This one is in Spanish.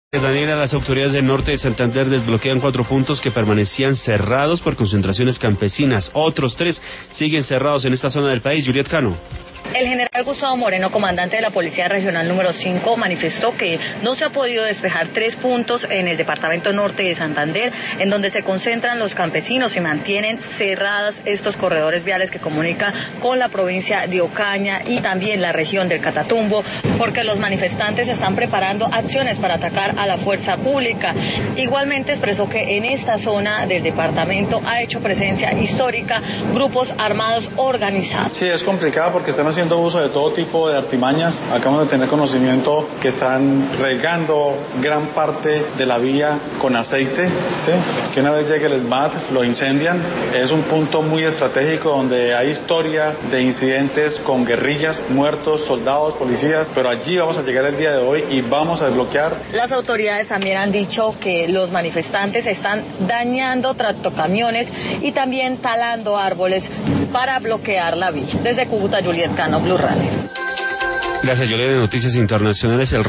Daniela, las autoridades del norte de Santander desbloquean 4 puntos que permanecían cerrados por concentraciones campesinas. Otros 3 siguen cerrados en esta zona del país. Juliet Cano. El general Gustavo Moreno, comandante de la Policía Regional número 5, manifestó que no se ha podido despejar 3 puntos en el departamento norte de Santander, en donde se concentran los campesinos y mantienen cerradas estos corredores viales que comunican con la provincia de Ocaña y también la región del Catatumbo, porque los manifestantes están preparando acciones para atacar a la fuerza pública. Igualmente expresó que en esta zona del departamento ha hecho presencia histórica grupos armados organizados. Sí, es complicado porque están haciendo uso de todo tipo de artimañas. Acabamos de tener conocimiento que están regando gran parte de la vía con aceite, ¿sí? Que una vez llegue el SMAT lo incendian. Es un punto muy estratégico donde hay historia de incidentes con guerrillas, muertos, soldados, policías, pero allí vamos a llegar el día de hoy y vamos a desbloquear. Las autoridades también han dicho que los manifestantes están dañando tractocamiones y también talando árboles para bloquear la vía. Desde Cúcuta, Juliet Cano, Blue Radio. Gracias, Juliet. De Noticias Internacionales.